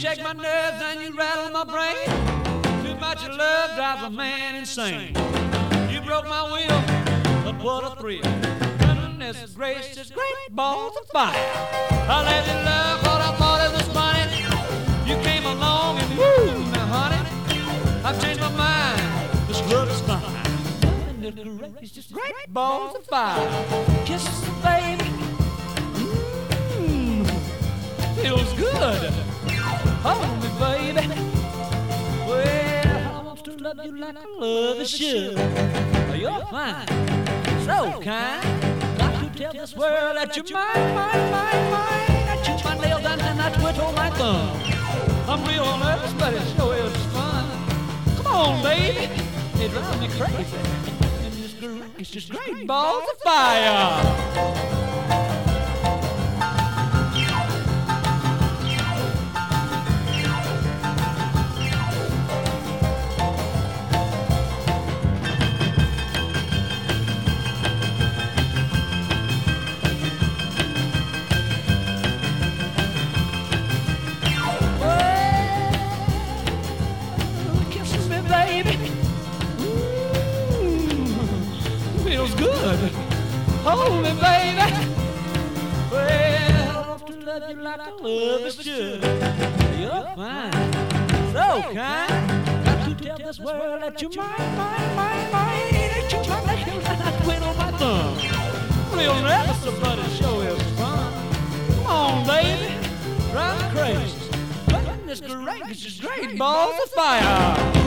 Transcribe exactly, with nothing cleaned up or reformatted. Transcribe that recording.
shake my nerves and you rattle my brain. Too much of love drives a man insane. You broke my will, but what a thrill. Goodness gracious, great balls of fire. I let you love what I thought it was funny. You came along and woo, now honey, I've changed my mind. This love is fine. Goodness gracious, great balls of fire. Kisses, baby. Mmm, feels good. Hold me, baby. Well, I want to love you like I love a should. You're fine, so kind. Got to tell this world that you're mine, mine, mine, mine. I chew my nails and then I twiddle my thumb. I'm real nervous, but it sure is fun. Come on, baby, it drives me crazy. And this girl is just great balls of fire. Feels good. Hold me, baby. Well, I want to love you like I love it should. You're fine, so kind. Got to tell this world that you're mine, mine, mine, mine. Ain't you my nails and I twiddle my thumb. Real nervous, but it sure is fun. Come on, baby, drive me crazy. Goodness gracious, great balls of fire.